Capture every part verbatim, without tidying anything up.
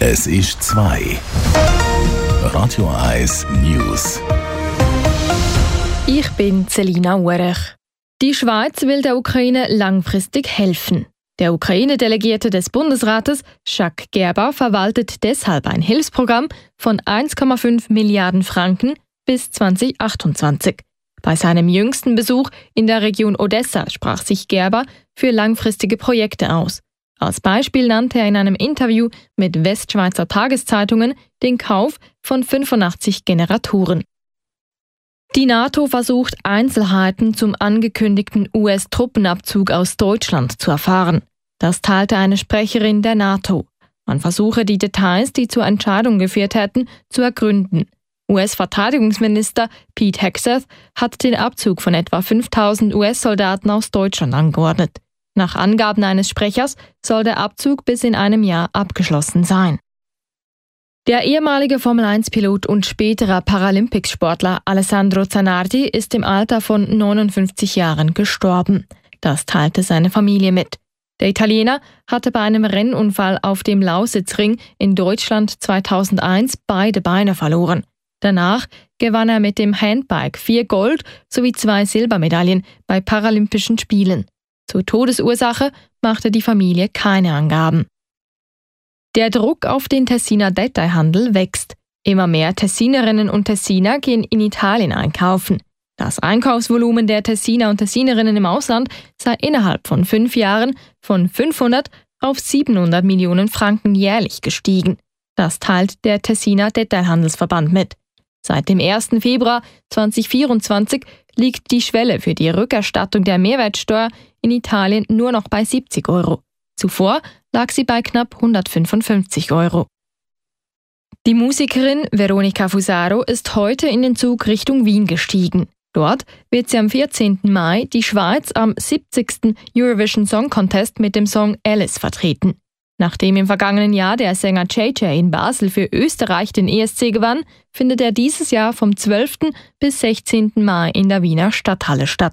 Es ist zwei. Radio eins News. Ich bin Selina Urech. Die Schweiz will der Ukraine langfristig helfen. Der Ukraine-Delegierte des Bundesrates, Jacques Gerber, verwaltet deshalb ein Hilfsprogramm von eins Komma fünf Milliarden Franken bis zwanzig achtundzwanzig. Bei seinem jüngsten Besuch in der Region Odessa sprach sich Gerber für langfristige Projekte aus. Als Beispiel nannte er in einem Interview mit Westschweizer Tageszeitungen den Kauf von fünfundachtzig Generatoren. Die NATO versucht, Einzelheiten zum angekündigten U S-Truppenabzug aus Deutschland zu erfahren. Das teilte eine Sprecherin der NATO. Man versuche, die Details, die zur Entscheidung geführt hätten, zu ergründen. U S-Verteidigungsminister Pete Hegseth hat den Abzug von etwa fünftausend U S-Soldaten aus Deutschland angeordnet. Nach Angaben eines Sprechers soll der Abzug bis in einem Jahr abgeschlossen sein. Der ehemalige Formel eins Pilot und spätere Paralympics-Sportler Alessandro Zanardi ist im Alter von neunundfünfzig Jahren gestorben. Das teilte seine Familie mit. Der Italiener hatte bei einem Rennunfall auf dem Lausitzring in Deutschland zweitausendeins beide Beine verloren. Danach gewann er mit dem Handbike vier Gold- sowie zwei Silbermedaillen bei Paralympischen Spielen. Zur Todesursache machte die Familie keine Angaben. Der Druck auf den Tessiner Detailhandel wächst. Immer mehr Tessinerinnen und Tessiner gehen in Italien einkaufen. Das Einkaufsvolumen der Tessiner und Tessinerinnen im Ausland sei innerhalb von fünf Jahren von fünfhundert auf siebenhundert Millionen Franken jährlich gestiegen. Das teilt der Tessiner Detailhandelsverband mit. Seit dem ersten Februar zweitausendvierundzwanzig liegt die Schwelle für die Rückerstattung der Mehrwertsteuer in Italien nur noch bei siebzig Euro. Zuvor lag sie bei knapp hundertfünfundfünfzig Euro. Die Musikerin Veronica Fusaro ist heute in den Zug Richtung Wien gestiegen. Dort wird sie am vierzehnten Mai die Schweiz am siebzigsten Eurovision Song Contest mit dem Song Alice vertreten. Nachdem im vergangenen Jahr der Sänger J J in Basel für Österreich den E S C gewann, findet er dieses Jahr vom zwölften bis sechzehnten Mai in der Wiener Stadthalle statt.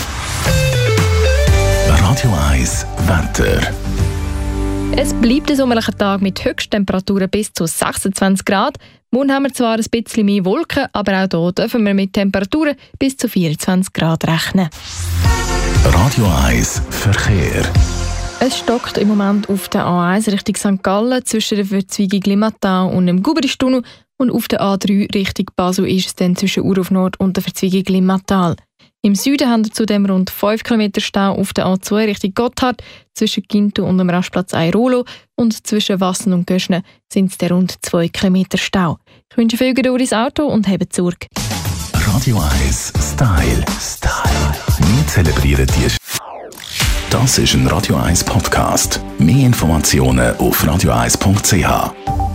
Radio eins Wetter. Es bleibt ein sommerlicher Tag mit Höchsttemperaturen bis zu sechsundzwanzig Grad. Morgen haben wir zwar ein bisschen mehr Wolken, aber auch hier dürfen wir mit Temperaturen bis zu vierundzwanzig Grad rechnen. Radio eins Verkehr. Es stockt im Moment auf der A eins Richtung Sankt Gallen zwischen der Verzweigung Limmatau und dem Gubristunnel und auf der A drei Richtung Basel ist es dann zwischen Uruf Nord und der Verzweigung Limmattal. Im Süden haben wir zudem rund fünf Kilometer Stau auf der A zwei Richtung Gotthard zwischen Gintu und dem Rastplatz Airolo und zwischen Wassen und Göschne sind es dann rund zwei Kilometer Stau. Ich wünsche viel Geduld ins Auto und hebt zurück. Radio eins Style. Style. Wir zelebrieren die. Das ist ein Radio eins Podcast. Mehr Informationen auf radio eins punkt c h.